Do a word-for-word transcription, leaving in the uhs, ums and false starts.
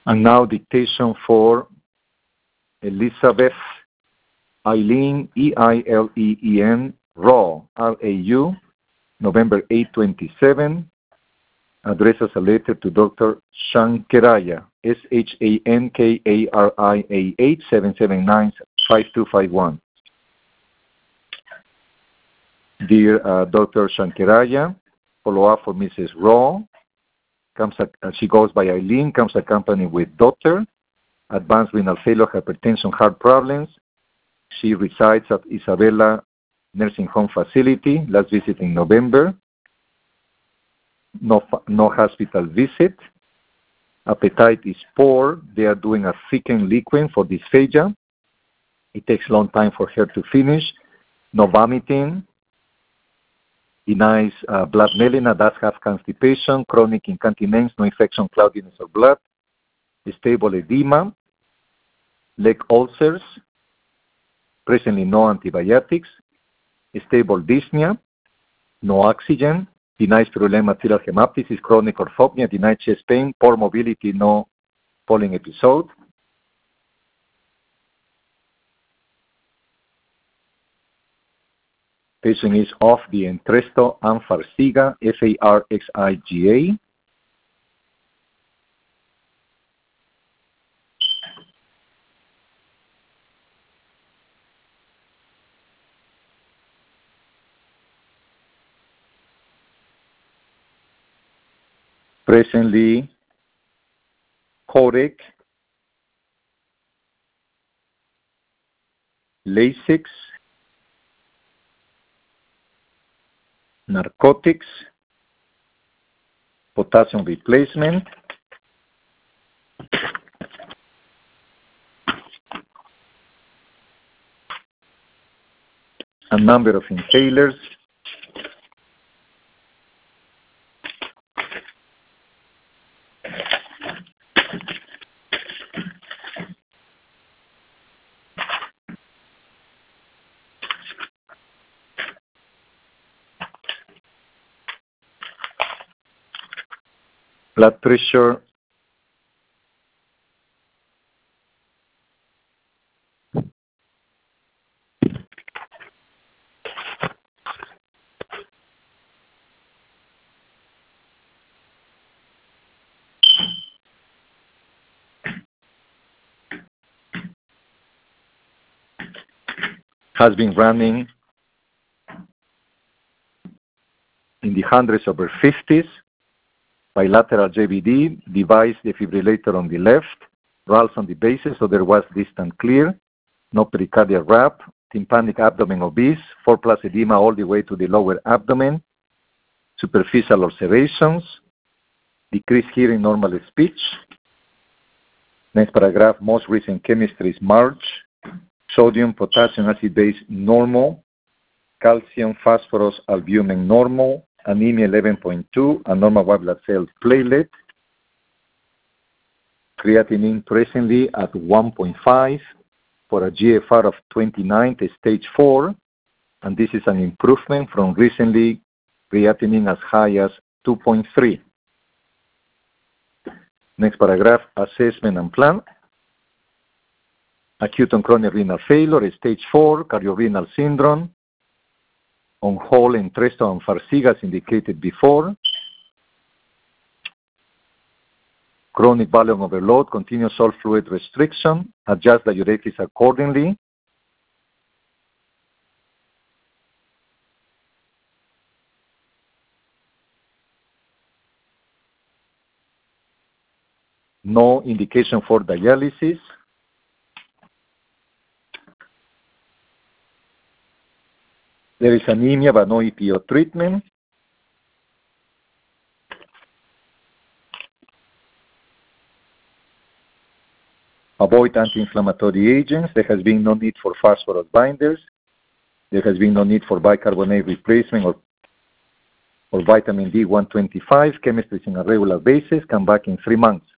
And now dictation for Elizabeth Eileen, E I L E E N, Rau, R A U, November eighth, twenty-seven. Addresses a letter to Doctor Shankaraya, S H A N K A R I A H, seven seven nine, five two five one. Dear uh, Doctor Shankaraya, follow-up for Missus Rau. Comes, uh, she goes by Eileen, comes accompanied with daughter, advanced renal failure, hypertension, heart problems. She resides at Isabella Nursing Home Facility, last visit in November. No, no hospital visit. Appetite is poor. They are doing a thickened liquid for dysphagia. It takes a long time for her to finish. No vomiting. Denies uh, blood melena, does have constipation, chronic incontinence, no infection, cloudiness of blood, stable edema, leg ulcers, presently no antibiotics, stable dyspnea, no oxygen, denies purulent material hemoptysis, chronic orthopnea, denied chest pain, poor mobility, no falling episode. Patient is off the Entresto and Farxiga, F A R X I G A. Presently, Codec, Lasix, narcotics, potassium replacement, a number of inhalers, blood pressure has been running in the hundreds over fifties. Bilateral J V D, device defibrillator on the left, R A Ls on the basis, so there was distant clear, no pericardial wrap, tympanic abdomen obese, four plus edema all the way to the lower abdomen, superficial ulcerations, decreased hearing, normal speech. Next paragraph, most recent chemistry is March, sodium, potassium, acid base normal, calcium, phosphorus, albumin normal, anemia eleven point two, a normal white blood cell platelet, creatinine presently at one point five for a G F R of twenty-nine to stage four, and this is an improvement from recently creatinine as high as two point three. Next paragraph, assessment and plan. Acute and chronic renal failure, stage four, cardiorenal syndrome, on whole Entresto and Farxiga as indicated before. Chronic volume overload, continuous salt fluid restriction, adjust diuretics accordingly. No indication for dialysis. There is anemia but no E P O treatment. Avoid anti-inflammatory agents. There has been no need for phosphorus binders. There has been no need for bicarbonate replacement or, or vitamin D one twenty-five. Chemistry is on a regular basis. Come back in three months.